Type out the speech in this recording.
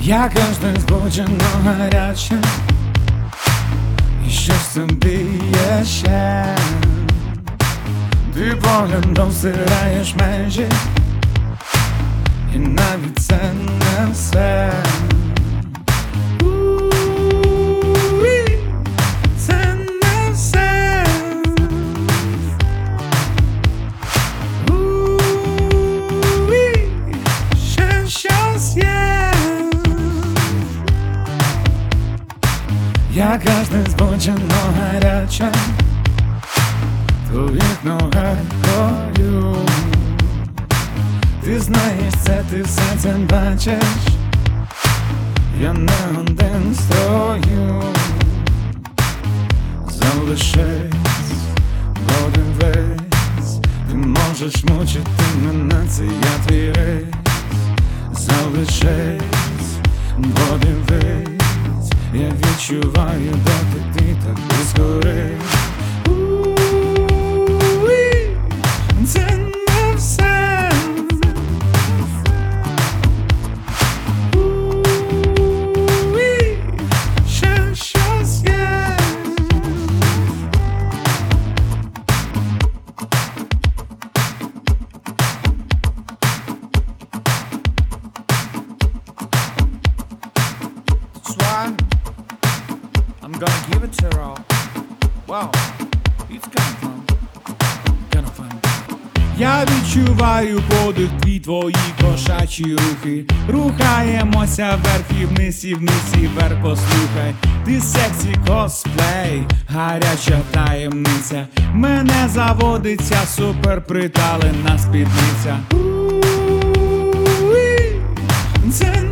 Я кожен збуджено гаряче, і щось тобі є ще. Ти поглядом стираєш межі, і навіть це не все. Це не все. Ще щось є. Я кожен збуджено гаряче, твоїх ногах хою. Ти знаєш це, ти все це бачиш. Я не один стою. Залишись, подивись. Ти можеш мучити мене, це я твій рейс. Залишись, подивись. Я відчуваю, доки ти так близько рись. Це не все. Ще щось є. Swan, I'm gonna give it to her all. Wow, it's coming from. Gonna find. Я відчуваю подих твій, твої кошачі рухи. Рухаємося вверх і вниз, і вниз, і вверх, послухай. Ти сексі косплей, гаряча таємниця. Мене заводиться супер приталена спідниця. Це